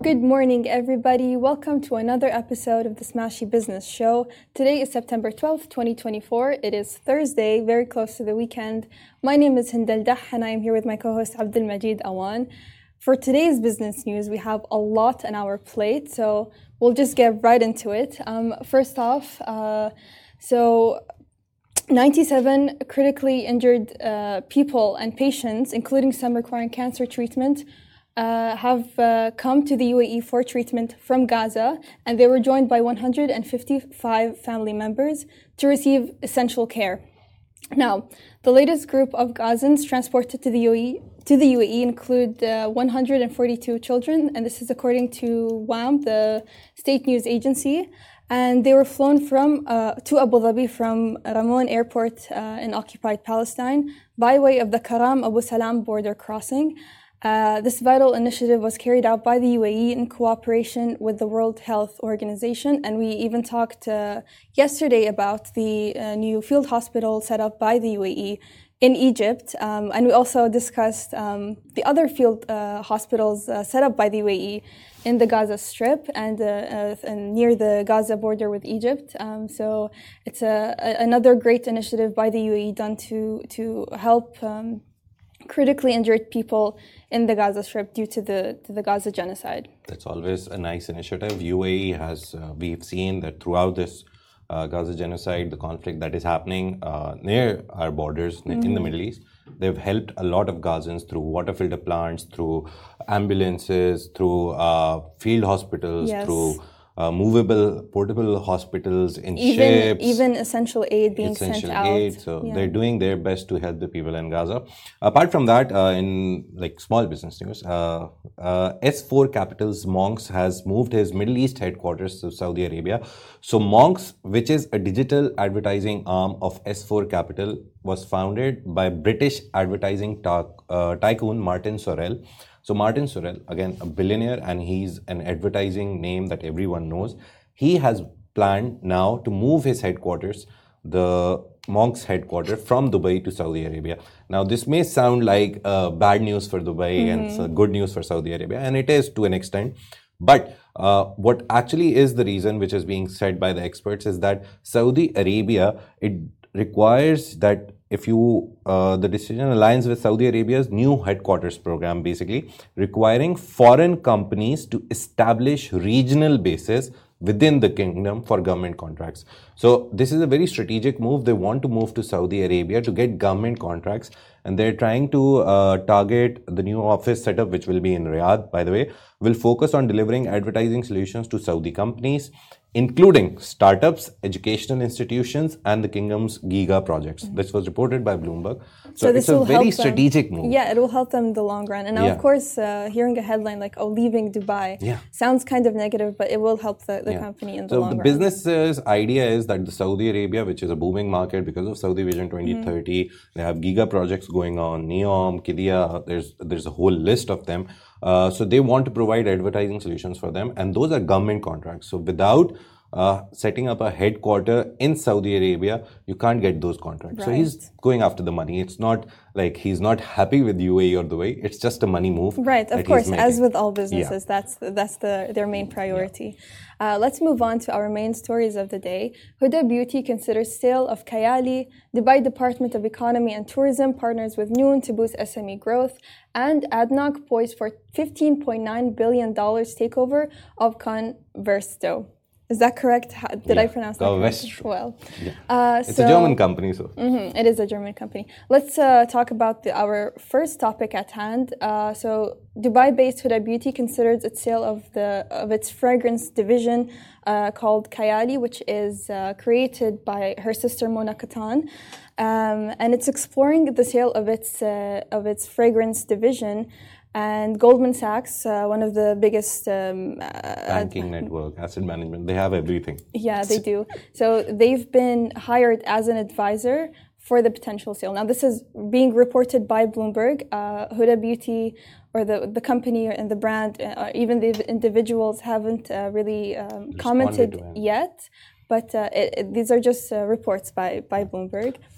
Good morning, everybody. Welcome to another episode of the Smashy Business Show. Today is September 12th, 2024. It is Thursday, very close to the weekend. My name is Hindal Dah, and I am here with my co-host Abdul Majid Awan. For today's business news, we have a lot on our plate, so we'll just get right into it. First off, 97 critically injured people and patients, including some requiring cancer treatment, have come to the UAE for treatment from Gaza, and they were joined by 155 family members to receive essential care. Now, the latest group of Gazans transported to the UAE include 142 children, and this is according to WAM, the state news agency. And they were flown to Abu Dhabi from Ramon Airport in occupied Palestine by way of the Karam Abu Salam border crossing. This vital initiative was carried out by the UAE in cooperation with the World Health Organization, and we even talked yesterday about the new field hospital set up by the UAE in Egypt, and we also discussed the other field hospitals set up by the UAE in the Gaza Strip and near the Gaza border with Egypt. So it's another great initiative by the UAE done to help critically injured people in the Gaza Strip due to the Gaza genocide. That's always a nice initiative. UAE has, we've seen that throughout this Gaza genocide, the conflict that is happening near our borders in the Middle East, they've helped a lot of Gazans through water filter plants, through ambulances, through field hospitals, through movable, portable hospitals in ships. Even essential aid being sent out. So they're doing their best to help the people in Gaza. Apart from that, in like small business news, S4 Capital's Monks has moved his Middle East headquarters to Saudi Arabia. So Monks, which is a digital advertising arm of S4 Capital, was founded by British advertising tycoon Martin Sorrell. So Martin Sorrell, again, a billionaire, and he's an advertising name that everyone knows. He has planned now to move his headquarters, the Monks headquarters, from Dubai to Saudi Arabia. Now, this may sound like bad news for Dubai and good news for Saudi Arabia, and it is to an extent. But what actually is the reason, which is being said by the experts, is that Saudi Arabia, it requires that if the decision aligns with Saudi Arabia's new headquarters program, basically requiring foreign companies to establish regional bases within the kingdom for government contracts. So this is a very strategic move. They want to move to Saudi Arabia to get government contracts, and they're trying to target the new office setup, which will be in Riyadh, by the way, will focus on delivering advertising solutions to Saudi companies, including startups, educational institutions, and the kingdom's Giga projects. This was reported by Bloomberg. So it's a very strategic move. Yeah, it will help them in the long run. And now, of course, hearing a headline like, leaving Dubai sounds kind of negative, but it will help the company in the long run. So the business's idea is that the Saudi Arabia, which is a booming market because of Saudi Vision 2030, they have Giga projects going on, Neom, Qiddiya, there's a whole list of them. So they want to provide advertising solutions for them, and those are government contracts. So without setting up a headquarter in Saudi Arabia, you can't get those contracts. Right. So he's going after the money. It's not like he's not happy with UAE or the way. It's just a money move. Right, of course, as with all businesses, that's their main priority. Let's move on to our main stories of the day. Huda Beauty considers sale of Kayali. Dubai Department of Economy and Tourism partners with Noon to boost SME growth. And ADNOC poised for $15.9 billion takeover of Conversto. Is that correct? Did I pronounce that correctly? Well, it's a German company, so it is a German company. Let's talk about our first topic at hand. So, Dubai-based Huda Beauty considers its sale of its fragrance division called Kayali, which is created by her sister Mona Katan, and it's exploring the sale of its fragrance division. And Goldman Sachs, one of the biggest banking network, asset management, they have everything. Yeah, they do. So they've been hired as an advisor for the potential sale. Now, this is being reported by Bloomberg. Huda Beauty, or the company and the brand, even the individuals haven't really commented yet. But these are just reports by Bloomberg.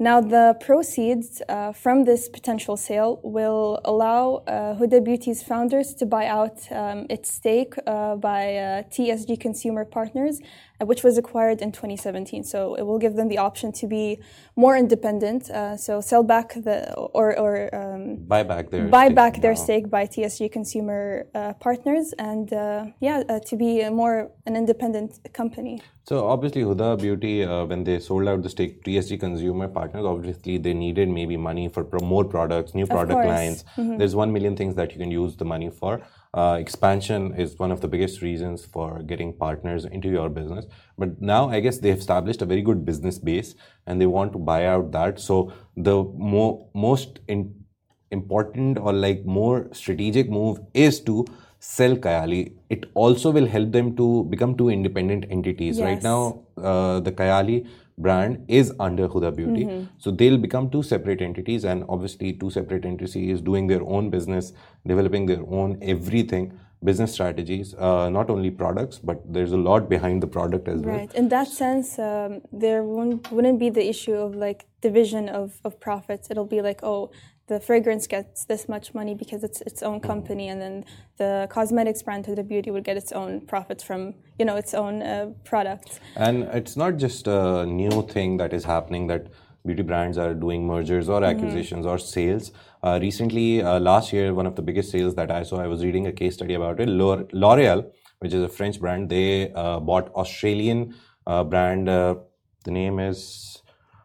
Now, the proceeds from this potential sale will allow Huda Beauty's founders to buy out its stake by TSG Consumer Partners, which was acquired in 2017. So it will give them the option to be more independent. So sell back buy back their stake by TSG Consumer Partners, and to be an independent company. So obviously Huda Beauty, when they sold out the stake to TSG Consumer Partners, obviously they needed maybe money for more products, new product lines. There's 1 million things that you can use the money for. Expansion is one of the biggest reasons for getting partners into your business. But now I guess they've established a very good business base and they want to buy out that. So the most important or like more strategic move is to sell Kayali. It also will help them to become two independent entities. Yes. Right now, the Kayali brand is under Huda Beauty. So they'll become two separate entities, and obviously two separate entities doing their own business, developing their own everything, business strategies, not only products, but there's a lot behind the product as well. Right. In that sense, there wouldn't be the issue of like division of profits. It'll be like, oh, the fragrance gets this much money because it's its own company, and then the cosmetics brand Huda Beauty would get its own profits from its own products. And it's not just a new thing that is happening that beauty brands are doing mergers or acquisitions or sales. Recently, last year, one of the biggest sales that I saw, I was reading a case study about it. L'Oreal, which is a French brand, they bought Australian brand. The name is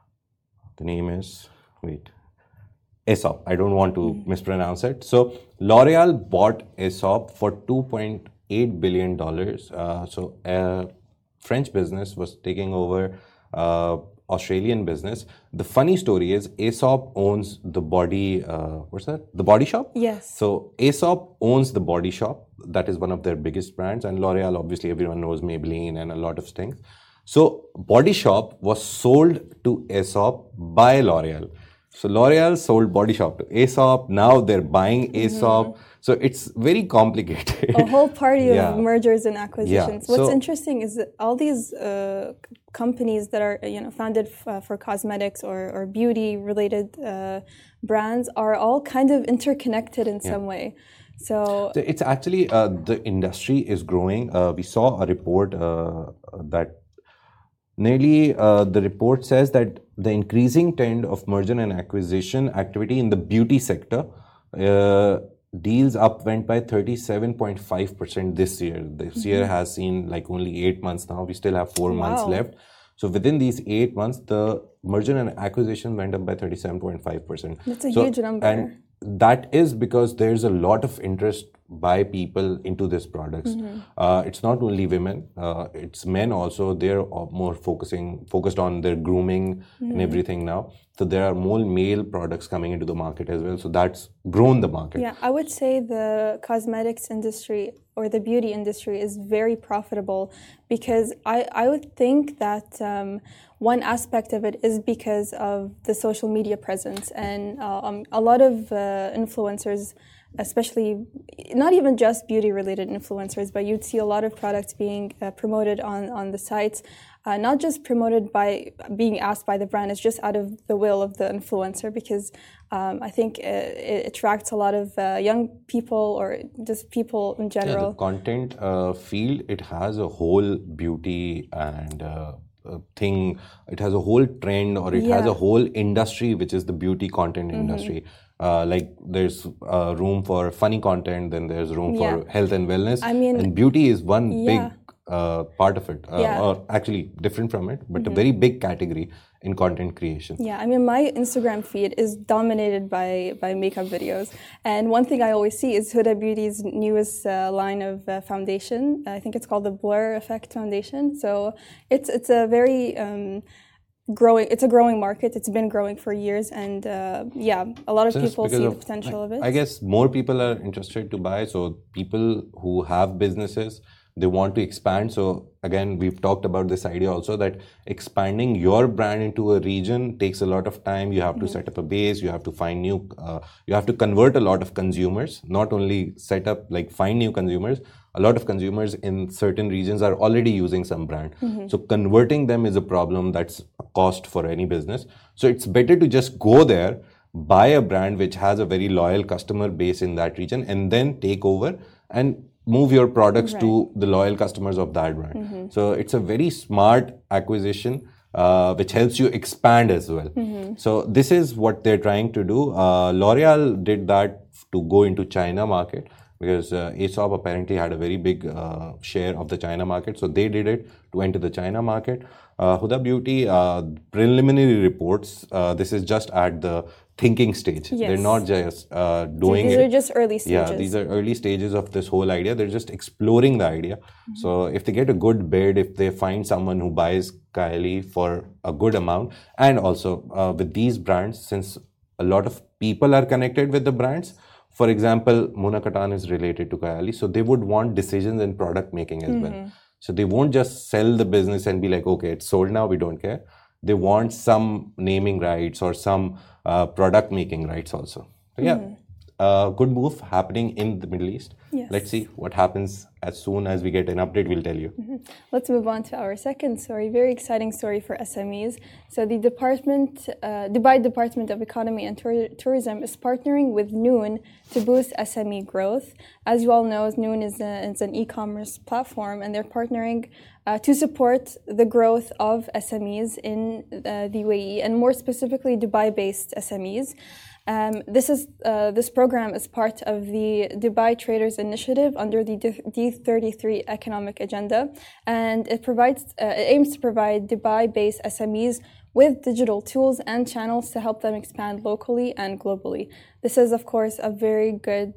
Aesop. I don't want to mispronounce it. So L'Oreal bought Aesop for $2.8 billion. So a French business was taking over Australian business. The funny story is Aesop owns the body, The Body Shop? Yes. So Aesop owns the Body Shop. That is one of their biggest brands. And L'Oreal, obviously everyone knows Maybelline and a lot of things. So Body Shop was sold to Aesop by L'Oreal. So L'Oreal sold Body Shop to Aesop. Now they're buying Aesop. So it's very complicated. A whole party of mergers and acquisitions. Yeah. What's interesting is that all these companies that are founded for cosmetics or beauty related brands are all kind of interconnected in some way. So it's actually the industry is growing. We saw a report that nearly the report says that the increasing trend of merger and acquisition activity in the beauty sector, deals went by 37.5% this year. This year has seen like only 8 months now. We still have 4 months left. So within these 8 months, the merger and acquisition went up by 37.5%. That's a huge number. And that is because there's a lot of interest by people into these products. It's not only women, it's men also. They're more focused on their grooming and everything now. So there are more male products coming into the market as well. So that's grown the market. Yeah, I would say the cosmetics industry or the beauty industry is very profitable because I would think that one aspect of it is because of the social media presence, and a lot of influencers, especially not even just beauty related influencers, but you'd see a lot of products being promoted on the sites, not just promoted by being asked by the brand, it's just out of the will of the influencer, because I think it attracts a lot of young people or just people in general. Yeah, the content field, it has a whole beauty and thing, it has a whole trend, or it has a whole industry, which is the beauty content industry. Like there's room for funny content, then there's room for health and wellness. I mean, and beauty is one big part of it, or actually different from it, but a very big category in content creation. Yeah, I mean, my Instagram feed is dominated by makeup videos. And one thing I always see is Huda Beauty's newest line of foundation. I think it's called the Blur Effect Foundation. So it's a very growing market. It's been growing for years, and a lot of people see the potential of it. I guess more people are interested to buy. So people who have businesses, They want to expand. So again, we've talked about this idea also that expanding your brand into a region takes a lot of time. You have to set up a base. You have to find new. You have to convert a lot of consumers. Not only set up find new consumers. A lot of consumers in certain regions are already using some brand. So converting them is a problem. That's a cost for any business. So it's better to just go there, buy a brand which has a very loyal customer base in that region, and then take over and move your products to the loyal customers of that brand. So it's a very smart acquisition, which helps you expand as well. So this is what they're trying to do. L'Oreal did that to go into China market, because Aesop apparently had a very big share of the China market. So they did it to enter the China market. Huda Beauty, preliminary reports, this is just at the thinking stage. Yes. They're not just doing these it. These are just early stages. Yeah, these are early stages of this whole idea. They're just exploring the idea. So if they get a good bid, if they find someone who buys Kylie for a good amount, and also with these brands, since a lot of people are connected with the brands, for example, Mona Katan is related to Kylie, so they would want decisions in product making as well. So they won't just sell the business and be like, okay, it's sold now, we don't care. They want some naming rights or some product making rights also. So yeah, good move happening in the Middle East. Yes. Let's see what happens. As soon as we get an update, we'll tell you. Let's move on to our second story. Very exciting story for SMEs. So the Dubai Department of Economy and Tourism is partnering with Noon to boost SME growth. As you all know, Noon is an e-commerce platform, and they're partnering to support the growth of SMEs in the UAE, and more specifically Dubai-based SMEs. This program is part of the Dubai Traders Initiative under the D33 economic agenda, and it aims to provide Dubai-based SMEs with digital tools and channels to help them expand locally and globally. This is, of course, a very good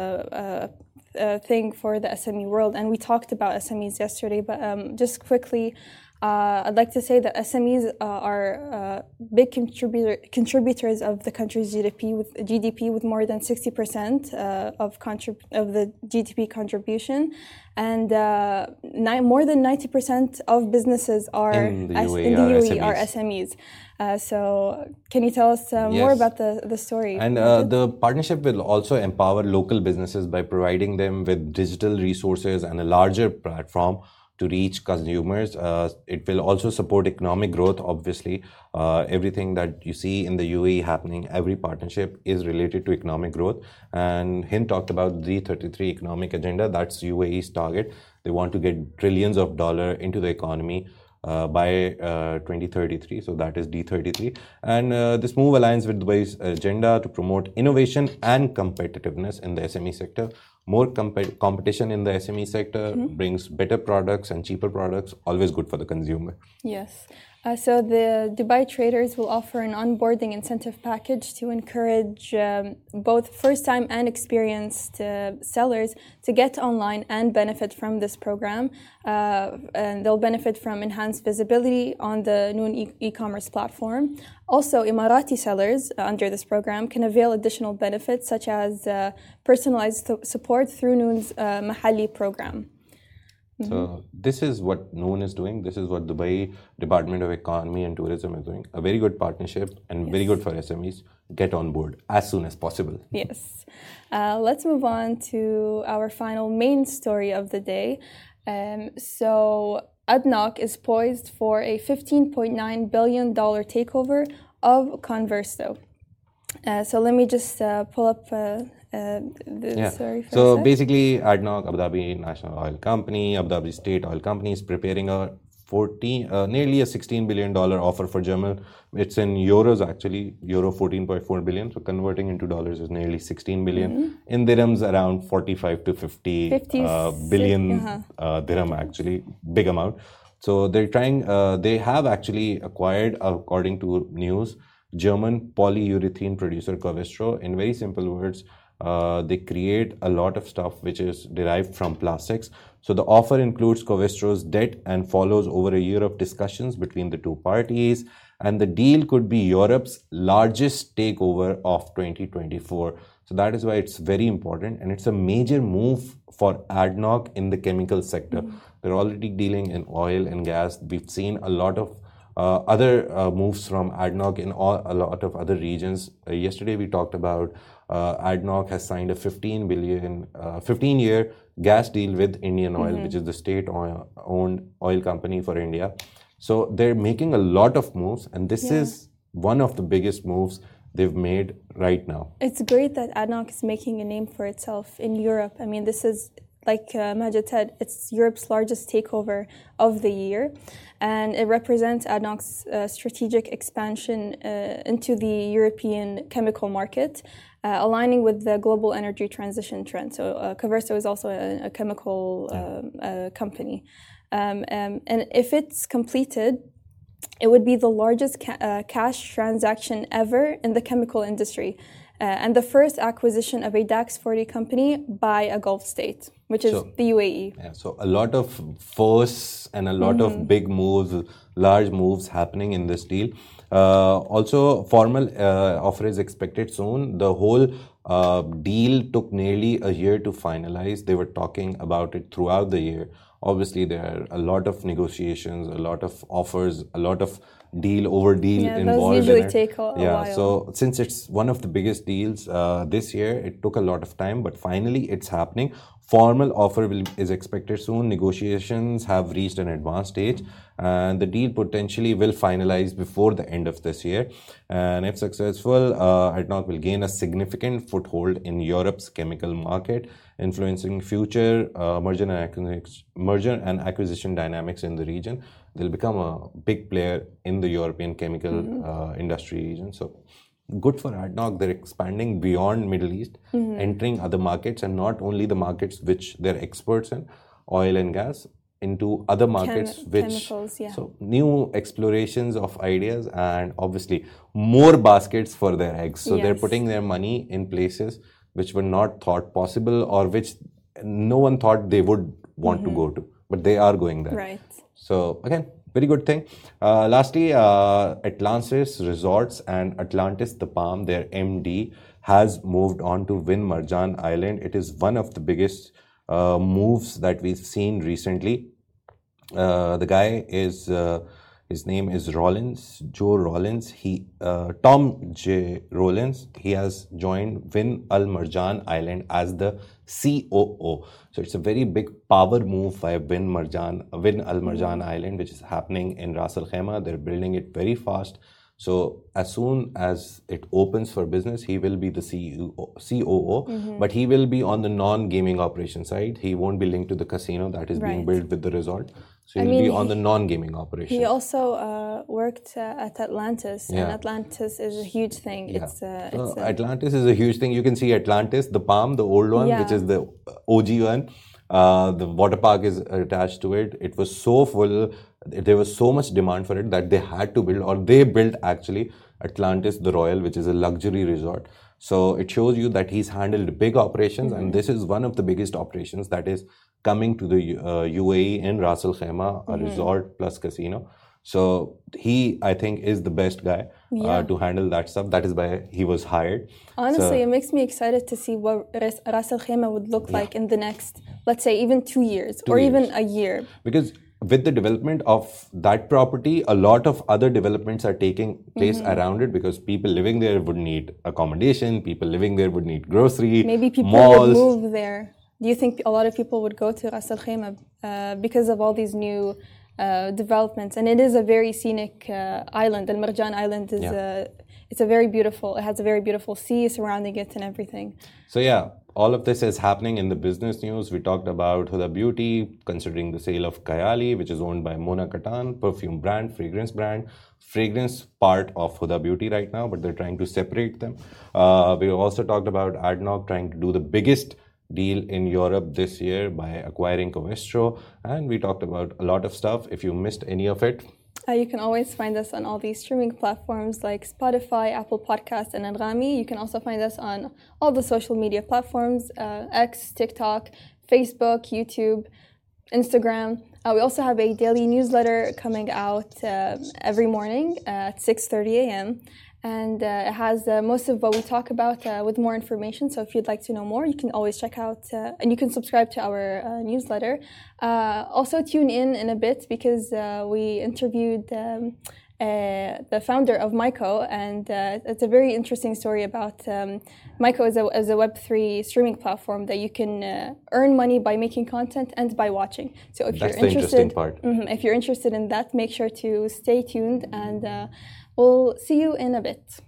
thing for the SME world, and we talked about SMEs yesterday, but just quickly, I'd like to say that SMEs are big contributors of the country's GDP with more than 60% of the GDP contribution, and more than 90% of businesses in the UAE are SMEs. So can you tell us more about the story? And the partnership will also empower local businesses by providing them with digital resources and a larger platform to reach consumers. It will also support economic growth, obviously. Everything that you see in the UAE happening, every partnership is related to economic growth. And Hind talked about the D33 economic agenda. That's UAE's target. They want to get trillions of dollars into the economy by 2033. So that is D33. And this move aligns with Dubai's agenda to promote innovation and competitiveness in the SME sector. More competition in the SME sector brings better products and cheaper products, always good for the consumer. Yes. So the Dubai Traders will offer an onboarding incentive package to encourage both first-time and experienced sellers to get online and benefit from this program. And they'll benefit from enhanced visibility on the Noon e-commerce platform. Also, Emirati sellers under this program can avail additional benefits such as personalized support through Noon's Mahalli program. So this is what Noon is doing. This is what Dubai Department of Economy and Tourism is doing. A very good partnership and very good for SMEs. Get on board as soon as possible. Yes. Let's move on to our final main story of the day. So ADNOC is poised for a $15.9 billion takeover of Conversto. So let me just pull up story for So basically, ADNOC, Abu Dhabi National Oil Company, Abu Dhabi State Oil Company is preparing nearly a $16 billion offer for German. It's in euros actually, euro 14.4 billion. So converting into dollars is nearly 16 billion. In dirhams, around 45 to 50 billion dirham actually, big amount. So they're trying, they have actually acquired, according to news, German polyurethane producer Covestro. In very simple words, they create a lot of stuff which is derived from plastics. So the offer includes Covestro's debt and follows over a year of discussions between the two parties. and the deal could be Europe's largest takeover of 2024. So that is why it's very important, and it's a major move for ADNOC in the chemical sector. They're already dealing in oil and gas. We've seen a lot of other moves from ADNOC in a lot of other regions. Yesterday we talked about ADNOC has signed a 15-year gas deal with Indian Oil, which is the state-owned oil company for India. So they're making a lot of moves, and this is one of the biggest moves they've made right now. It's great that ADNOC is making a name for itself in Europe. I mean, this is, like Majid said, it's Europe's largest takeover of the year, and it represents ADNOC's strategic expansion into the European chemical market, aligning with the global energy transition trend. So Covestro is also a chemical company. And if it's completed, it would be the largest cash transaction ever in the chemical industry, and the first acquisition of a DAX 40 company by a Gulf state, which is the UAE. Yeah, so a lot of firsts and a lot of big moves, large moves happening in this deal. Also, formal offer is expected soon. The whole deal took nearly a year to finalize. They were talking about it throughout the year. Obviously, there are a lot of negotiations, a lot of offers, a lot of deal involved those usually take a while. So since it's one of the biggest deals this year, it took a lot of time, but finally it's happening. Formal offer is expected soon. Negotiations have reached an advanced stage, and the deal potentially will finalize before the end of this year. And if successful, ADNOC will gain a significant foothold in Europe's chemical market, influencing future merger and acquisition dynamics in the region. They'll become a big player in the European chemical industry region. So good for ADNOC. They're expanding beyond Middle East, entering other markets, and not only the markets which they're experts in, oil and gas, into other markets chemicals, so new explorations of ideas, and obviously more baskets for their eggs. So they're putting their money in places which were not thought possible, or which no one thought they would want to go to, but they are going there. Right. So again, very good thing. Lastly, Atlantis Resorts and Atlantis the Palm, their MD, has moved on to Win Marjan Island. It is one of the biggest moves that we've seen recently. The guy is his name is Joe Rollins. Tom J. Rollins. He has joined Win Al Marjan Island as the COO. So it's a very big power move by Win Al Marjan Island, which is happening in Ras Al Khaimah. They're building it very fast. So as soon as it opens for business, he will be the COO, but he will be on the non-gaming operation side. He won't be linked to the casino that is being built with the resort. So he'll be on the non-gaming operation. He also worked at Atlantis, and Atlantis is a huge thing. Atlantis is a huge thing. You can see Atlantis, the Palm, the old one, which is the OG one. The water park is attached to it. It was so full. There was so much demand for it that they had to build, or they built actually, Atlantis the Royal, which is a luxury resort. So it shows you that he's handled big operations, and this is one of the biggest operations that is coming to the UAE in Ras Al Khaimah, a resort plus casino. So he, I think, is the best guy to handle that stuff. That is why he was hired. Honestly, it makes me excited to see what Ras Al Khaimah would look like in the next, let's say, even 2 years or even a year. Because with the development of that property, a lot of other developments are taking place around it, because people living there would need accommodation, people living there would need grocery, maybe people malls. would move there. Do you think a lot of people would go to Ras Al Khaimah because of all these new developments? And it is a very scenic island. Al Marjan Island is it has a very beautiful sea surrounding it and everything. So all of this is happening in the business news. We talked about Huda Beauty considering the sale of Kayali, which is owned by Mona Katan, perfume brand, fragrance part of Huda Beauty right now, but they're trying to separate them. We also talked about ADNOC trying to do the biggest deal in Europe this year by acquiring Covestro, and we talked about a lot of stuff. If you missed any of it, you can always find us on all these streaming platforms like Spotify, Apple Podcasts, and Anghami. You can also find us on all the social media platforms, X, TikTok, Facebook, YouTube. Instagram. We also have a daily newsletter coming out every morning at 6:30 a.m. And it has most of what we talk about with more information. So if you'd like to know more, you can always check out and you can subscribe to our newsletter. Also tune in a bit because we interviewed the founder of Myco, and it's a very interesting story about Myco as a Web3 streaming platform that you can earn money by making content and by watching. So if That's you're the interesting part. If you're interested in that, make sure to stay tuned, and we'll see you in a bit.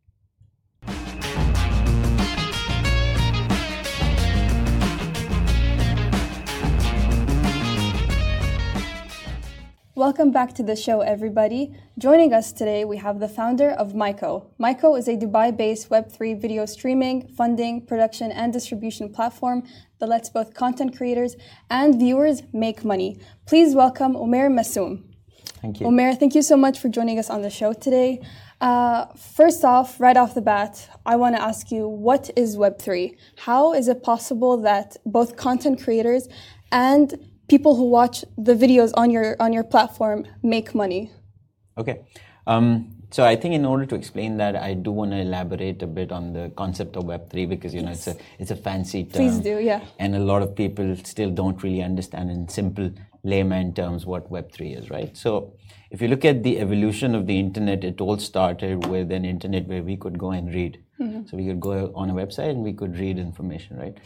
Welcome back to the show, everybody. Joining us today, we have the founder of Myco. Myco is a Dubai-based Web3 video streaming, funding, production, and distribution platform that lets both content creators and viewers make money. Please welcome Omer Massoum. Thank you. Omer, thank you so much for joining us on the show today. First off, right off the bat, I want to ask you, what is Web3? How is it possible that both content creators and people who watch the videos on your platform make money? Okay. So I think in order to explain that, I do want to elaborate a bit on the concept of Web3 because, yes, it's a fancy term. Please do, yeah. And a lot of people still don't really understand in simple layman terms what Web3 is, right? So if you look at the evolution of the internet, it all started with an internet where we could go and read. Mm-hmm. So we could go on a website and we could read information, right?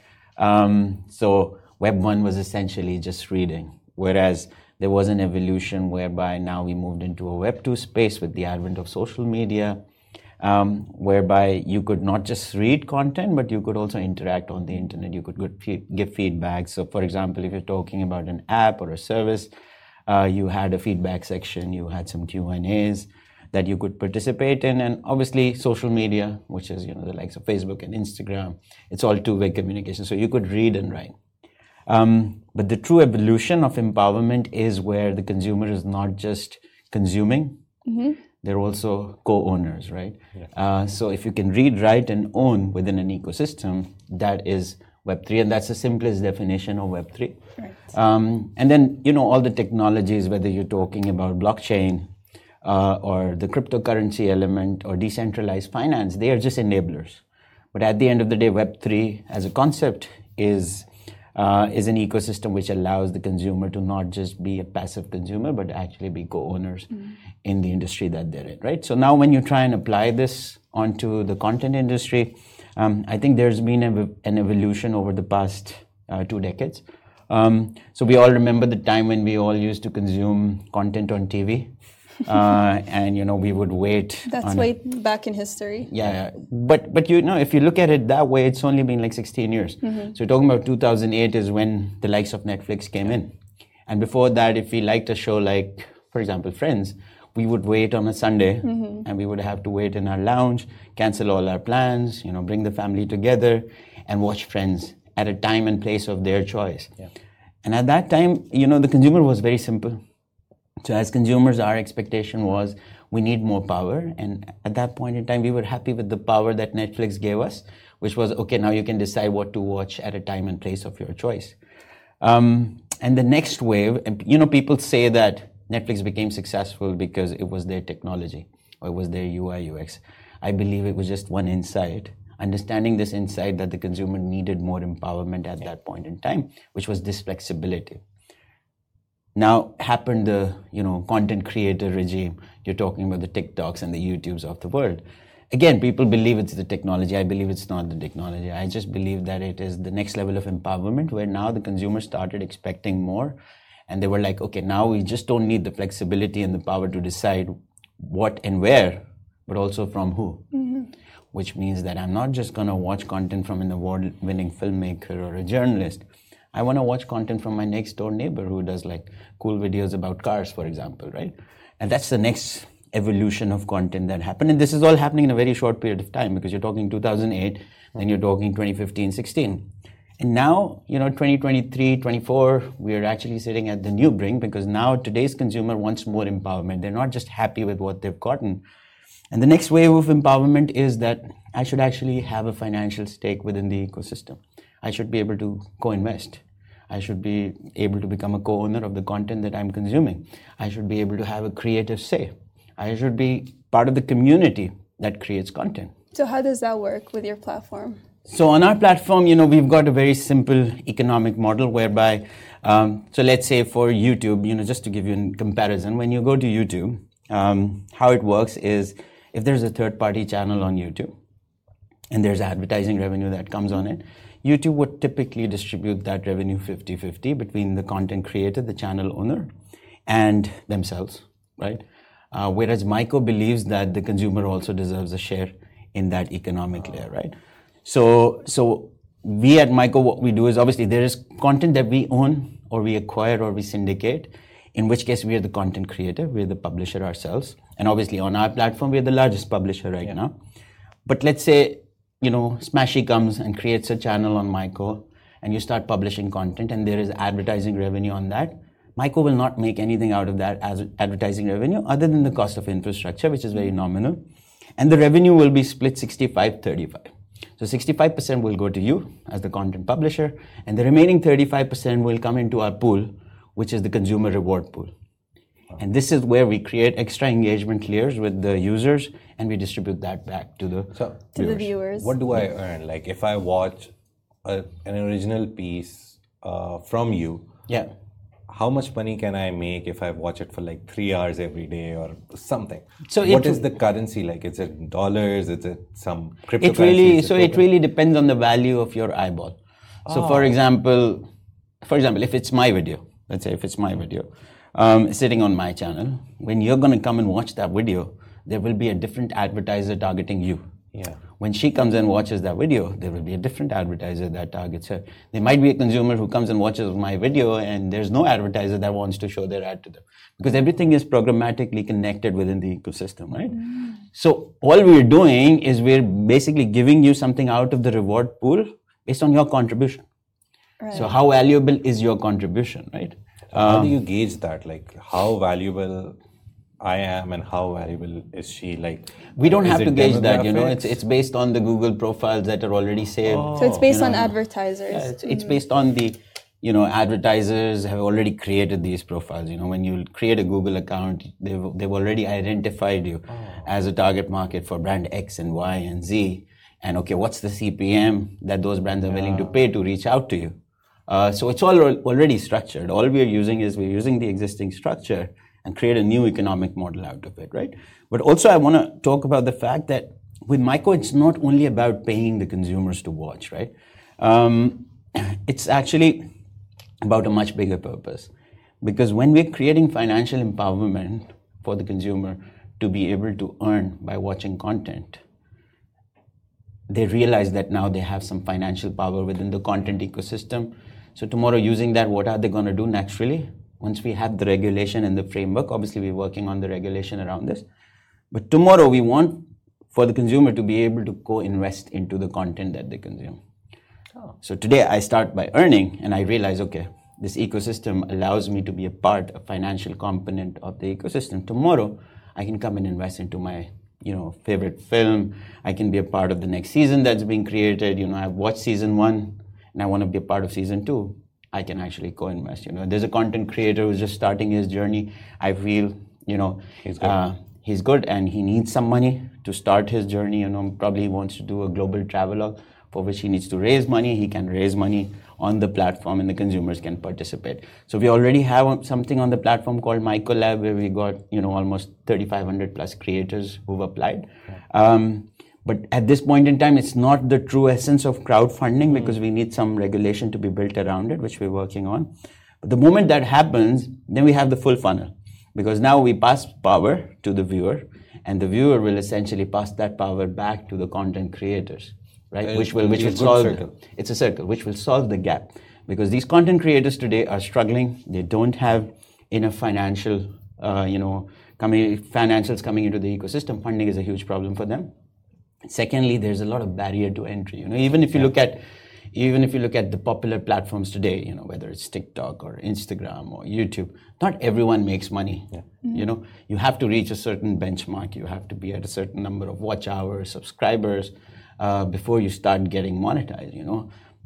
So Web 1 was essentially just reading, whereas there was an evolution whereby now we moved into a Web 2 space with the advent of social media, whereby you could not just read content, but you could also interact on the internet. You could give feedback. So, for example, if you're talking about an app or a service, you had a feedback section, you had some Q&As that you could participate in, and obviously social media, which is the likes of Facebook and Instagram, it's all two-way communication. So you could read and write. But the true evolution of empowerment is where the consumer is not just consuming, mm-hmm. they're also co-owners, right? Yeah. So if you can read, write, and own within an ecosystem, that is Web3, and that's the simplest definition of Web3. Right. And then, all the technologies, whether you're talking about blockchain or the cryptocurrency element or decentralized finance, they are just enablers. But at the end of the day, Web3 as a concept is an ecosystem which allows the consumer to not just be a passive consumer, but actually be co-owners in the industry that they're in, right? So now when you try and apply this onto the content industry, I think there's been an evolution over the past 2 decades. So we all remember the time when we all used to consume content on TV. And we would wait. That's way back in history. Yeah, but if you look at it that way, it's only been like 16 years. Mm-hmm. So you're talking about 2008 is when the likes of Netflix came in, and before that, if we liked a show like, for example, Friends, we would wait on a Sunday, mm-hmm. and we would have to wait in our lounge, cancel all our plans, bring the family together, and watch Friends at a time and place of their choice. Yeah. And at that time, the consumer was very simple. So as consumers, our expectation was we need more power. And at that point in time, we were happy with the power that Netflix gave us, which was, okay, now you can decide what to watch at a time and place of your choice. And the next wave, people say that Netflix became successful because it was their technology or it was their UI, UX. I believe it was just one insight. Understanding this insight that the consumer needed more empowerment at that point in time, which was this flexibility. Now happened the content creator regime. You're talking about the TikToks and the YouTubes of the world. Again, people believe it's the technology. I believe it's not the technology. I just believe that it is the next level of empowerment where now the consumer started expecting more. And they were like, okay, now we just don't need the flexibility and the power to decide what and where, but also from who. Mm-hmm. Which means that I'm not just going to watch content from an award-winning filmmaker or a journalist. I want to watch content from my next door neighbor who does like cool videos about cars, for example, right? And that's the next evolution of content that happened. And this is all happening in a very short period of time because you're talking 2008, then you're talking 2015, 16. And now, 2023, 24, we're actually sitting at the new brink because now today's consumer wants more empowerment. They're not just happy with what they've gotten. And the next wave of empowerment is that I should actually have a financial stake within the ecosystem. I should be able to co-invest. I should be able to become a co-owner of the content that I'm consuming. I should be able to have a creative say. I should be part of the community that creates content. So how does that work with your platform? So on our platform, we've got a very simple economic model whereby, so let's say for YouTube, just to give you a comparison, when you go to YouTube, how it works is if there's a third-party channel on YouTube and there's advertising revenue that comes on it, YouTube would typically distribute that revenue 50-50 between the content creator, the channel owner, and themselves, right? Whereas Myco believes that the consumer also deserves a share in that economic layer, right? So we at Myco, what we do is obviously there is content that we own or we acquire or we syndicate, in which case we are the content creator, we're the publisher ourselves. And obviously on our platform, we're the largest publisher right now. But let's say, Smashy comes and creates a channel on Myco and you start publishing content and there is advertising revenue on that. Myco will not make anything out of that as advertising revenue other than the cost of infrastructure, which is very nominal. And the revenue will be split 65-35. So 65% will go to you as the content publisher, and the remaining 35% will come into our pool, which is the consumer reward pool. And this is where we create extra engagement layers with the users, and we distribute that back to the viewers. What do I earn? Like if I watch an original piece from you, how much money can I make if I watch it for like 3 hours every day or something? So what is the currency like? Is it dollars? Is it some cryptocurrency? It really depends on the value of your eyeball. So for example, if it's my video, let's say if it's my video, sitting on my channel, when you're going to come and watch that video, there will be a different advertiser targeting you. Yeah. When she comes and watches that video, there will be a different advertiser that targets her. There might be a consumer who comes and watches my video and there's no advertiser that wants to show their ad to them. Because everything is programmatically connected within the ecosystem, right? So all we're doing is we're basically giving you something out of the reward pool based on your contribution. Right. So how valuable is your contribution, right? How do you gauge that? Like how valuable I am and how valuable is she? Like we don't have to gauge that, it's based on the Google profiles that are already saved. So it's based on advertisers. Yeah, it's based on the, advertisers have already created these profiles. When you create a Google account, they've already identified you as a target market for brand X and Y and Z. And okay, what's the CPM that those brands are willing to pay to reach out to you? So it's all already structured. All we're using the existing structure and create a new economic model out of it, right? But also I want to talk about the fact that with Myco, it's not only about paying the consumers to watch, right? It's actually about a much bigger purpose. Because when we're creating financial empowerment for the consumer to be able to earn by watching content, they realize that now they have some financial power within the content ecosystem. So tomorrow using that, what are they going to do naturally? Once we have the regulation and the framework, obviously we're working on the regulation around this. But tomorrow we want for the consumer to be able to co-invest into the content that they consume. So today I start by earning and I realize, okay, this ecosystem allows me to be a financial component of the ecosystem. Tomorrow I can come and invest into my favorite film. I can be a part of the next season that's being created. I've watched season 1 and I want to be a part of season 2. I can actually co-invest. There's a content creator who's just starting his journey. I feel, he's good and he needs some money to start his journey. Probably he wants to do a global travelogue for which he needs to raise money. He can raise money on the platform and the consumers can participate. So we already have something on the platform called Myco Lab where we got, almost 3,500 plus creators who've applied. But at this point in time, it's not the true essence of crowdfunding because we need some regulation to be built around it, which we're working on. But the moment that happens, then we have the full funnel because now we pass power to the viewer and the viewer will essentially pass that power back to the content creators, right? Which will solve, it's a circle, which will solve the gap because these content creators today are struggling. They don't have enough financials coming into the ecosystem. Funding is a huge problem for them. Secondly, there's a lot of barrier to entry. Even if you look at the popular platforms today, whether it's TikTok or Instagram or YouTube, not everyone makes money. You have to reach a certain benchmark. You have to be at a certain number of watch hours, subscribers, before you start getting monetized.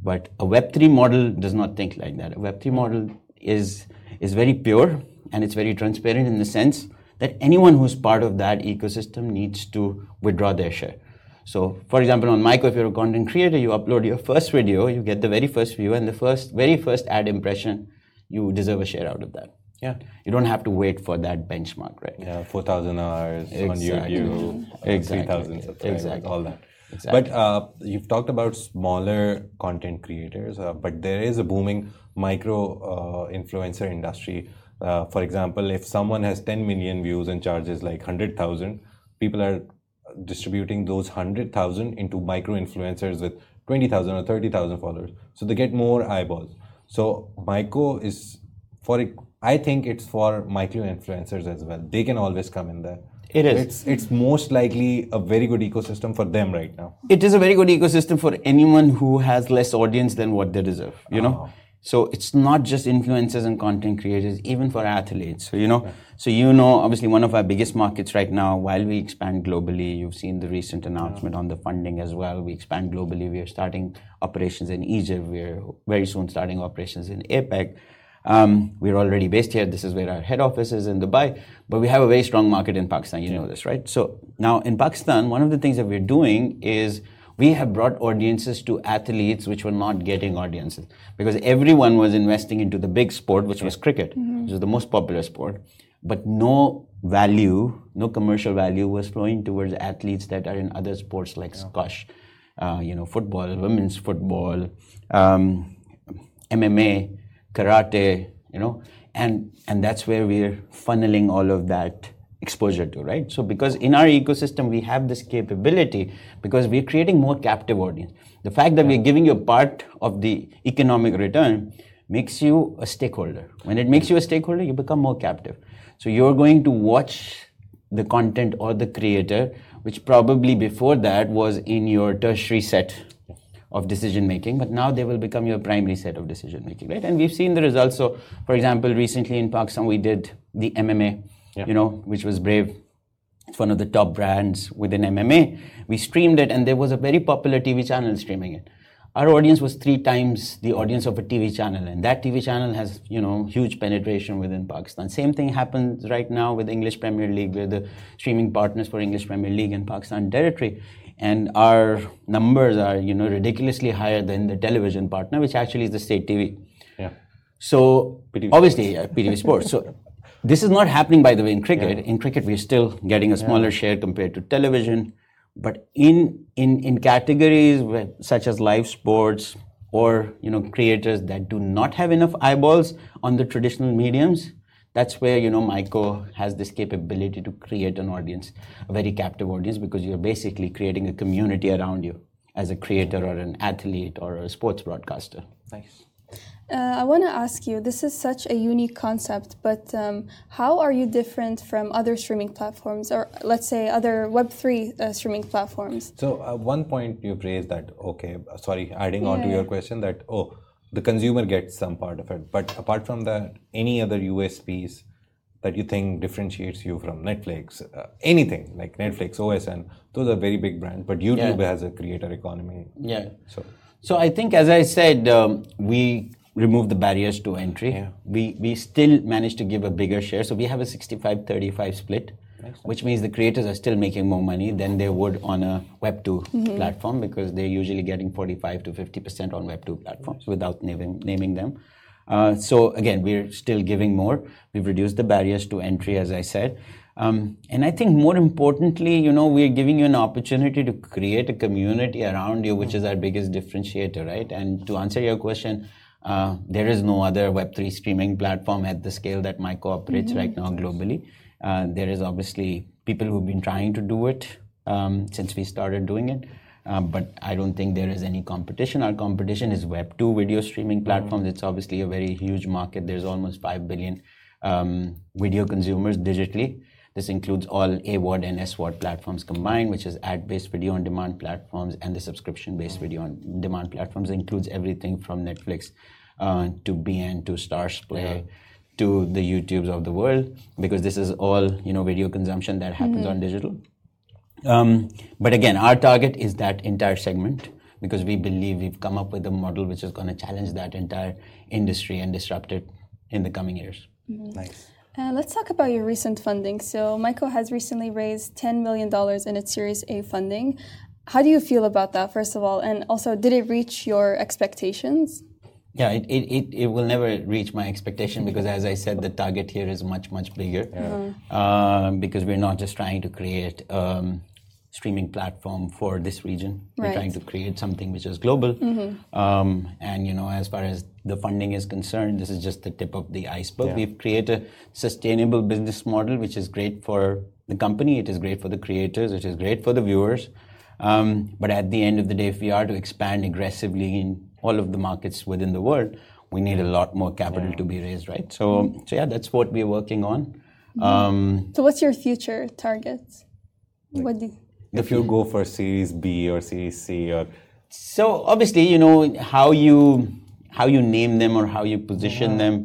But a Web3 model does not think like that. A Web3 model is very pure and it's very transparent in the sense that anyone who's part of that ecosystem needs to withdraw their share. So, for example, on Myco, if you're a content creator, you upload your first video, you get the very first view, and the very first ad impression, you deserve a share out of that. Yeah. You don't have to wait for that benchmark, right? Yeah, 4,000 hours on YouTube, 3,000 subscribers, all that. Exactly. But you've talked about smaller content creators, but there is a booming micro influencer industry. For example, if someone has 10 million views and charges like 100,000, people are distributing those 100,000 into micro influencers with 20,000 or 30,000 followers. So they get more eyeballs. So Myco is I think it's for micro influencers as well. They can always come in there. It is. It's most likely a very good ecosystem for them right now. It is a very good ecosystem for anyone who has less audience than what they deserve, you know? So it's not just influencers and content creators, even for athletes. So, obviously one of our biggest markets right now, while we expand globally, you've seen the recent announcement on the funding as well. We expand globally. We are starting operations in Egypt. We're very soon starting operations in APEC. We're already based here. This is where our head office is in Dubai. But we have a very strong market in Pakistan. You know this, right? So now in Pakistan, one of the things that we're doing is we have brought audiences to athletes which were not getting audiences. Because everyone was investing into the big sport, which was cricket, which was the most popular sport. But no commercial value was flowing towards athletes that are in other sports like squash, football, women's football, MMA, karate, and that's where we're funneling all of that exposure to, right? So because in our ecosystem, we have this capability because we're creating more captive audience. The fact that we're giving you a part of the economic return makes you a stakeholder. When it makes you a stakeholder, you become more captive. So you're going to watch the content or the creator, which probably before that was in your tertiary set of decision making, but now they will become your primary set of decision making, right? And we've seen the results. So, for example, recently in Pakistan, we did the MMA, which was Brave. It's one of the top brands within MMA. We streamed it, and there was a very popular TV channel streaming it. Our audience was 3 times the audience of a TV channel, and that TV channel has, huge penetration within Pakistan. Same thing happens right now with English Premier League. We're the streaming partners for English Premier League in Pakistan territory. And our numbers are, ridiculously higher than the television partner, which actually is the state TV. Yeah. So obviously, PTV Sports. So this is not happening, by the way, in cricket. Yeah. In cricket, we're still getting a smaller share compared to television. But in categories such as live sports or, creators that do not have enough eyeballs on the traditional mediums, that's where, Myco has this capability to create an audience, a very captive audience, because you're basically creating a community around you as a creator or an athlete or a sports broadcaster. Nice. I want to ask you, this is such a unique concept, but how are you different from other streaming platforms, or let's say other Web3 streaming platforms? So one point you've raised that, adding on to your question that, the consumer gets some part of it. But apart from that, any other USPs that you think differentiates you from Netflix, anything like Netflix, OSN, those are very big brands, but YouTube has a creator economy. Yeah. So I think, as I said, we remove the barriers to entry. Yeah. We still manage to give a bigger share. So we have a 65-35 split, which means the creators are still making more money than they would on a Web2 platform, because they're usually getting 45 to 50% on Web2 platforms without naming them. So again, we're still giving more. We've reduced the barriers to entry, as I said. And I think more importantly, we're giving you an opportunity to create a community around you, which is our biggest differentiator, right? And to answer your question, there is no other Web3 streaming platform at the scale that Myco operates right now globally. There is obviously people who've been trying to do it since we started doing it, but I don't think there is any competition. Our competition is Web2 video streaming platforms. It's obviously a very huge market. There's almost 5 billion video consumers digitally. This includes all AVOD and SVOD platforms combined, which is ad-based video on demand platforms, and the subscription-based video on demand platforms. It includes everything from Netflix to BN to Starzplay to the YouTubes of the world, because this is all video consumption that happens on digital. But again, our target is that entire segment, because we believe we've come up with a model which is going to challenge that entire industry and disrupt it in the coming years. Nice. Let's talk about your recent funding. So Myco has recently raised $10 million in its Series A funding. How do you feel about that, first of all? And also, did it reach your expectations? Yeah, it will never reach my expectation because, as I said, the target here is much, much bigger. Because we're not just trying to create streaming platform for this region. We're trying to create something which is global. And, you know, as far as the funding is concerned, this is just the tip of the iceberg. We've created a sustainable business model, which is great for the company. It is great for the creators. It is great for the viewers. But at the end of the day, if we are to expand aggressively in all of the markets within the world, we need a lot more capital to be raised, right? So yeah, that's what we're working on. So what's your future targets? What do you... If you go for Series B or Series C or... So obviously, you know, how you name them or how you position them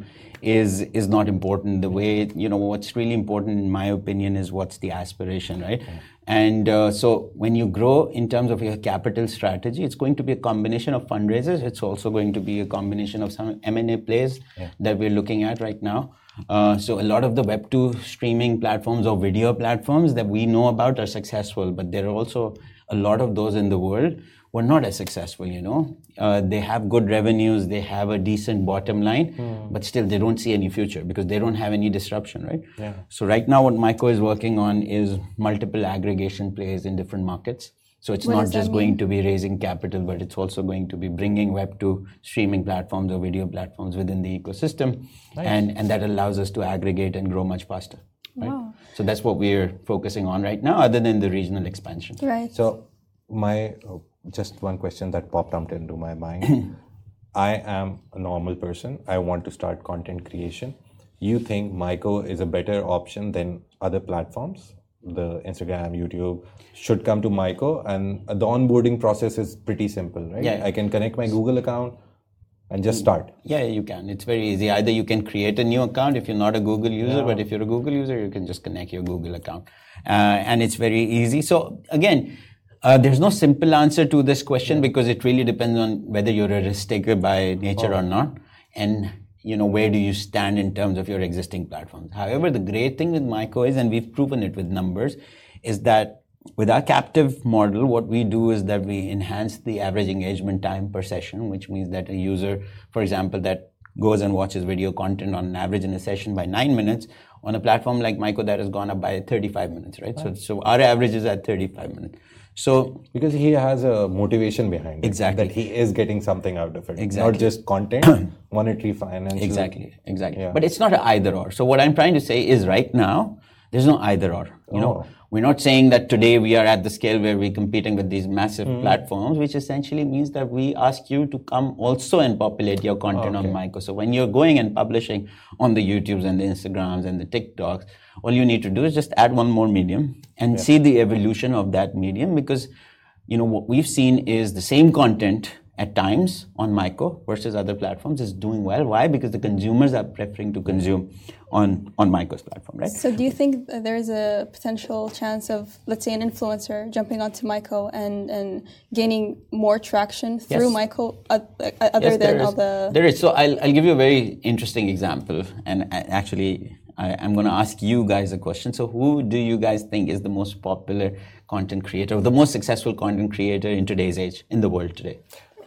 is not important. The way, you know, what's really important in my opinion is what's the aspiration, right? And so when you grow in terms of your capital strategy, it's going to be a combination of fundraisers. It's also going to be a combination of some M&A plays that we're looking at right now. So a lot of the Web2 streaming platforms or video platforms that we know about are successful, but there are also a lot of those in the world who are not as successful, you know. They have good revenues, they have a decent bottom line, but still they don't see any future because they don't have any disruption, right? So right now what Myco is working on is multiple aggregation plays in different markets. So it's not just going to be raising capital, but it's also going to be bringing Web2 streaming platforms or video platforms within the ecosystem. And that allows us to aggregate and grow much faster. Right? Wow. So that's what we're focusing on right now, other than the regional expansion. Right. So my just one question that popped up into my mind. I am a normal person. I want to start content creation. You think Myco is a better option than other platforms? The Instagram, YouTube should come to Myco, and the onboarding process is pretty simple, right? Yeah. I can connect my Google account and just start. Yeah, you can. It's very easy. Either you can create a new account if you're not a Google user, but if you're a Google user, you can just connect your Google account. And it's very easy. So again, there's no simple answer to this question because it really depends on whether you're a risk taker by nature or not. And you know, where do you stand in terms of your existing platforms? However, the great thing with Myco is, and we've proven it with numbers, is that with our captive model, what we do is that we enhance the average engagement time per session, which means that a user, for example, that goes and watches video content on average in a session by 9 minutes, on a platform like Myco that has gone up by 35 minutes, right? So our average is at 35 minutes. So because he has a motivation behind it, exactly, that he is getting something out of it, exactly, not just content, monetary, financial. Exactly. But it's not an either or. So what I'm trying to say is right now, there's no either or. You know, we're not saying that today we are at the scale where we're competing with these massive platforms, which essentially means that we ask you to come also and populate your content on Myco. So when you're going and publishing on the YouTubes and the Instagrams and the TikToks, all you need to do is just add one more medium and see the evolution of that medium, because, you know, what we've seen is the same content at times on Myco versus other platforms is doing well. Why? Because the consumers are preferring to consume on Myco's platform, right? So do you think there is a potential chance of, let's say, an influencer jumping onto Myco and gaining more traction through Myco other than all the... There is. So I'll give you a very interesting example. And actually, I'm going to ask you guys a question. So who do you guys think is the most popular content creator, or the most successful content creator in today's age, in the world today?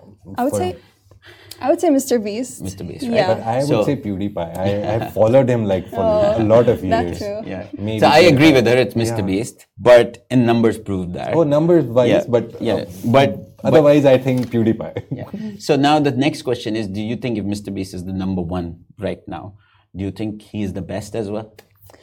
I would say Mr. Beast. Mr. Beast, right? Yeah. But I would say PewDiePie. I followed him like for a lot of years. That's true. Yeah. Maybe so I agree with her. It's Mr. Beast, but in numbers prove that. Oh, numbers wise, but otherwise, I think PewDiePie. Yeah. So now the next question is: do you think if Mr. Beast is the number one right now, do you think he is the best as well?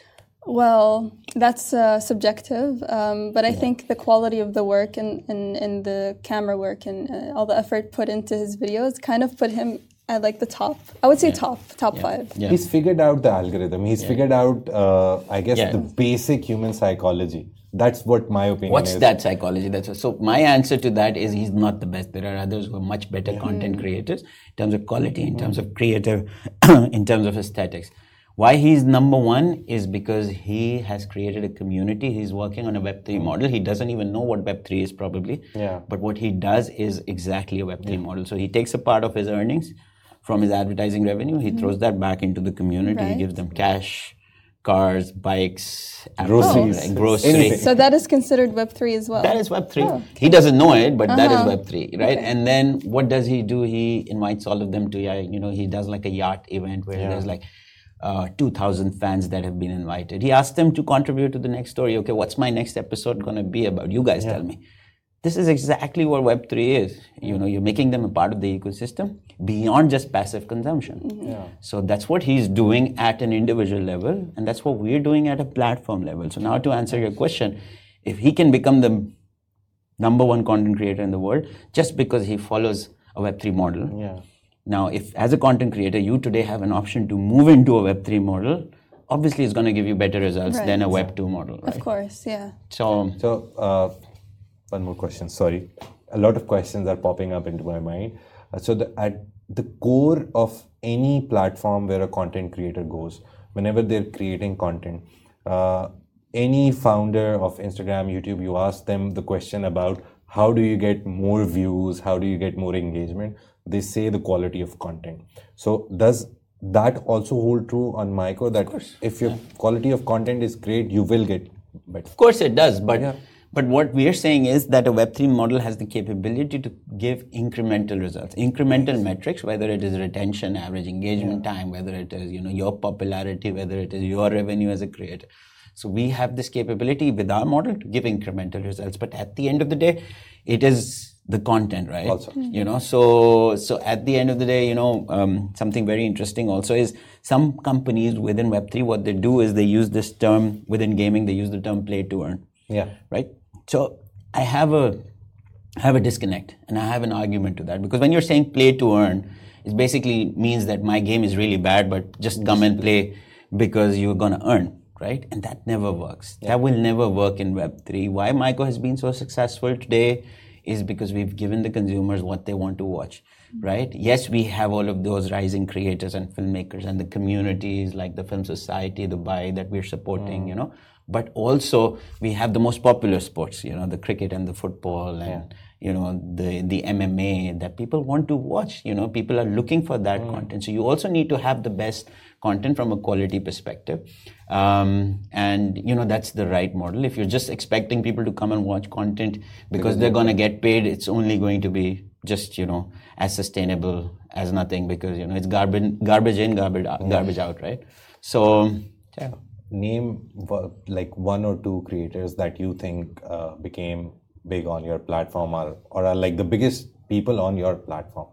Well, that's subjective, but I think the quality of the work and the camera work and all the effort put into his videos kind of put him at like the top. I would say top 5. Yeah. He's figured out the algorithm. He's figured out, I guess, the basic human psychology. That's what my opinion is. What's that psychology? So my answer to that is he's not the best. There are others who are much better content creators in terms of quality, in terms of creative, in terms of aesthetics. Why he's number one is because he has created a community. He's working on a Web3 model. He doesn't even know what Web3 is probably. Yeah. But what he does is exactly a Web3 model. So he takes a part of his earnings from his advertising revenue. He throws that back into the community. He gives them cash, cars, bikes, Groceries. groceries. So that is considered Web3 as well. That is Web3. He doesn't know it, but that is Web3, right? And then what does he do? He invites all of them to, he does like a yacht event where there's like 2,000 fans that have been invited. He asks them to contribute to the next story. Okay, what's my next episode going to be about? You guys tell me. This is exactly what Web3 is. You're making them a part of the ecosystem beyond just passive consumption. So that's what he's doing at an individual level, and that's what we're doing at a platform level. So now to answer your question, if he can become the number one content creator in the world just because he follows a Web3 model. Now, if as a content creator, you today have an option to move into a Web3 model, obviously it's going to give you better results than a Web2 model, right? Of course, yeah. So one more question, sorry. A lot of questions are popping up into my mind. At the core of any platform where a content creator goes, whenever they're creating content, any founder of Instagram, YouTube, you ask them the question about how do you get more views, how do you get more engagement? They say the quality of content. So does that also hold true on Myco, that if your quality of content is great, you will get better? Of course it does, but what we are saying is that a Web3 model has the capability to give incremental results, incremental metrics, whether it is retention, average engagement time, whether it is your popularity, whether it is your revenue as a creator. So we have this capability with our model to give incremental results. But at the end of the day, it is the content, right? Also. So at the end of the day, something very interesting also is some companies within Web3, what they do is they use this term within gaming, they use the term play to earn. Yeah. Right? So I have a disconnect, and I have an argument to that, because when you're saying play to earn, it basically means that my game is really bad, but just come and play because you're going to earn. Right? And that never works. That will never work in Web3. Why Myco has been so successful today is because we've given the consumers what they want to watch, right? Yes, we have all of those rising creators and filmmakers and the communities like the Film Society, Dubai, that we're supporting, but also we have the most popular sports, the cricket and the football and, the MMA that people want to watch, people are looking for that content. So you also need to have the best content from a quality perspective. And that's the right model. If you're just expecting people to come and watch content because they're going to get paid, it's only going to be just, as sustainable as nothing, because, it's garbage in, garbage out, right? So, yeah. Name like one or two creators that you think became big on your platform or are like the biggest people on your platform.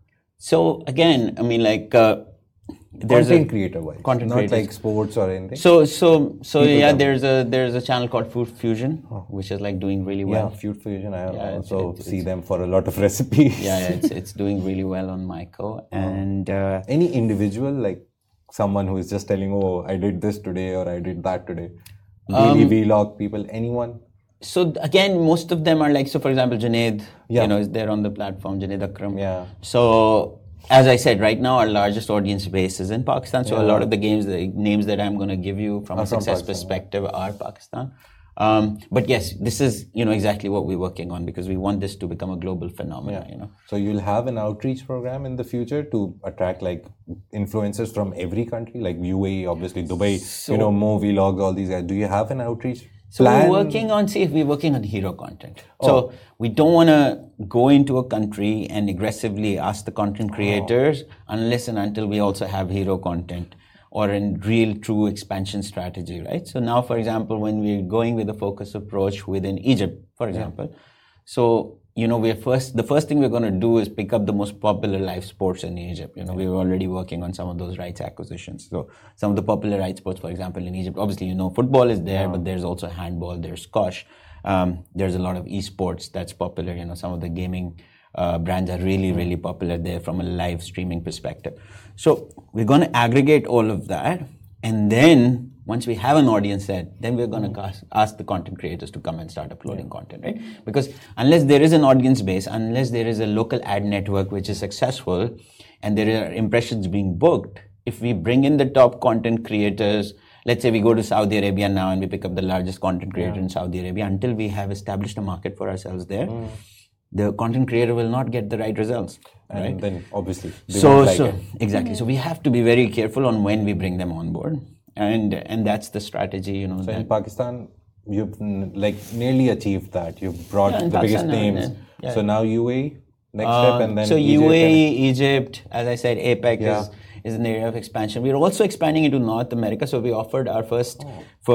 So again, I mean, like, there's content creator wise, content not creators. like sports or anything. So yeah, there's a channel called Food Fusion, which is like doing really well. Yeah, Food Fusion. I also see them for a lot of recipes. Yeah, it's doing really well on Myco. And any individual, like someone who is just telling, oh, I did this today or I did that today. Daily vlog people, anyone? So again, most of them are like, so for example, Junaid, is there on the platform, Junaid Akram. Yeah. So as I said, right now our largest audience base is in Pakistan. So a lot of the names that I'm going to give you from a success perspective are Pakistan. But yes, this is, exactly what we're working on, because we want this to become a global phenomenon, So you'll have an outreach program in the future to attract like influencers from every country, like UAE, obviously Dubai, Mo Vlogs, all these guys. Do you have an outreach plan? We're working on hero content. So we don't want to go into a country and aggressively ask the content creators unless and until we also have hero content or a real true expansion strategy, right? So now, for example, when we're going with a focus approach within Egypt, for example, so, the first thing we're going to do is pick up the most popular live sports in Egypt. We're already working on some of those rights acquisitions. So some of the popular rights sports, for example, in Egypt, obviously, football is there, but there's also handball, there's squash. There's a lot of esports that's popular. Some of the gaming brands are really, really popular there from a live streaming perspective. So we're going to aggregate all of that. And then once we have an audience set, then we're going to ask the content creators to come and start uploading content, right? Because unless there is an audience base, unless there is a local ad network which is successful and there are impressions being booked, if we bring in the top content creators, let's say we go to Saudi Arabia now and we pick up the largest content creator in Saudi Arabia, until we have established a market for ourselves there, the content creator will not get the right results. And then obviously they won't like it. Exactly. So we have to be very careful on when we bring them on board. And that's the strategy, So in Pakistan, you've nearly achieved that. You've brought the biggest names. So now UAE, next step, and then so Egypt UAE, Egypt, as I said, APEC is an area of expansion. We're also expanding into North America. So we offered our first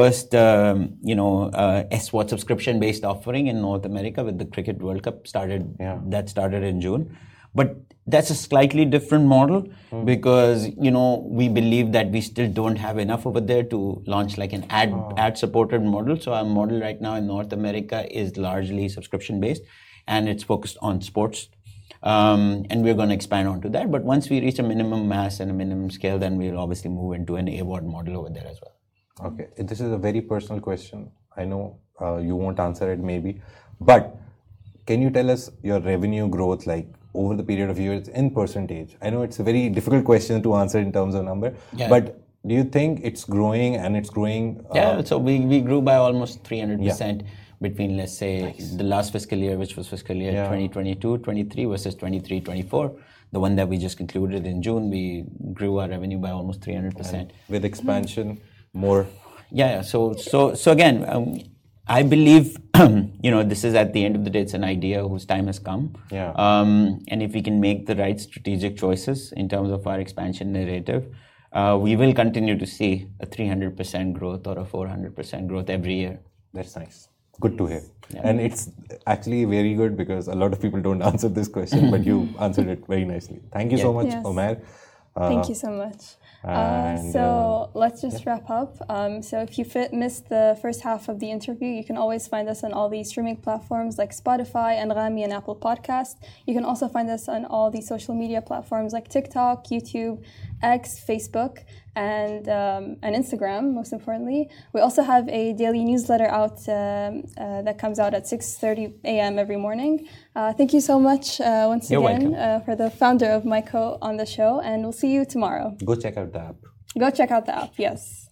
SWAT subscription-based offering in North America with the Cricket World Cup that started in June. But that's a slightly different model because, we believe that we still don't have enough over there to launch like an ad-supported model. So our model right now in North America is largely subscription-based and it's focused on sports. And we're going to expand onto that. But once we reach a minimum mass and a minimum scale, then we'll obviously move into an AWOD model over there as well. Okay. This is a very personal question. I know you won't answer it maybe. But can you tell us your revenue growth over the period of years in percentage? I know it's a very difficult question to answer in terms of number. Yeah. But do you think it's growing and it's growing? So we grew by almost 300%. Between, let's say, the last fiscal year, which was fiscal year 2022-23 versus 23-24, the one that we just concluded in June, we grew our revenue by almost 300%. And with expansion, more. So again, I believe, this is at the end of the day, it's an idea whose time has come. And if we can make the right strategic choices in terms of our expansion narrative, we will continue to see a 300% growth or a 400% growth every year. That's nice. Good to hear. And it's actually very good because a lot of people don't answer this question, but you answered it very nicely. Thank you so much, Umair. Thank you so much. So let's just wrap up. So if you missed the first half of the interview, you can always find us on all the streaming platforms like Spotify, Anghami, and Apple Podcast. You can also find us on all the social media platforms like TikTok, YouTube, X, Facebook, and Instagram, most importantly. We also have a daily newsletter out that comes out at 6:30 a.m. every morning. Thank you so much once again for the founder of MyCo on the show, and we'll see you tomorrow. Go check out the app. Go check out the app, yes.